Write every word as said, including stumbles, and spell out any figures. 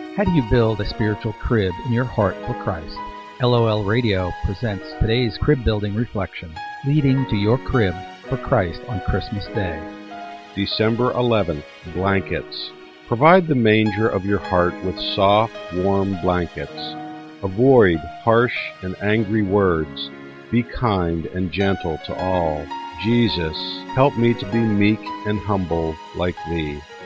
How do you build a spiritual crib in your heart for Christ? L O L Radio presents today's crib building reflection, leading to your crib for Christ on Christmas Day. December eleventh, blankets. Provide the manger of your heart with soft, warm blankets. Avoid harsh and angry words. Be kind and gentle to all. Jesus, help me to be meek and humble like thee.